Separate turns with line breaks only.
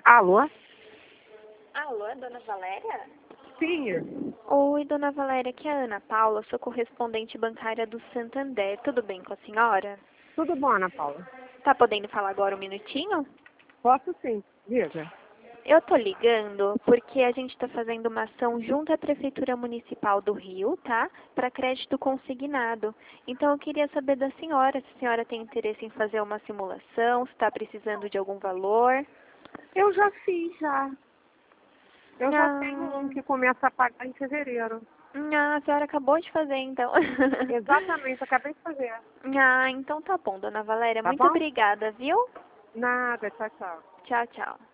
Alô?
Alô, é Dona Valéria?
Sim.
Oi, Dona Valéria, aqui é a Ana Paula, sou correspondente bancária do Santander. Tudo bem com a senhora?
Tudo bom, Ana Paula?
Tá podendo falar agora um minutinho?
Posso sim. Diga.
Eu tô ligando porque a gente tá fazendo uma ação junto à Prefeitura Municipal do Rio, tá? Para crédito consignado. Então eu queria saber da senhora se a senhora tem interesse em fazer uma simulação, se está precisando de algum valor.
Eu já fiz, já. Eu já tenho um
Ah,
que começa a pagar em fevereiro.
a senhora acabou de fazer, então.
Exatamente, acabei de fazer.
Ah, então tá bom, Dona Valéria.
Tá
Muito
bom?
obrigada, viu?
Nada, tchau, tchau.
Tchau, tchau.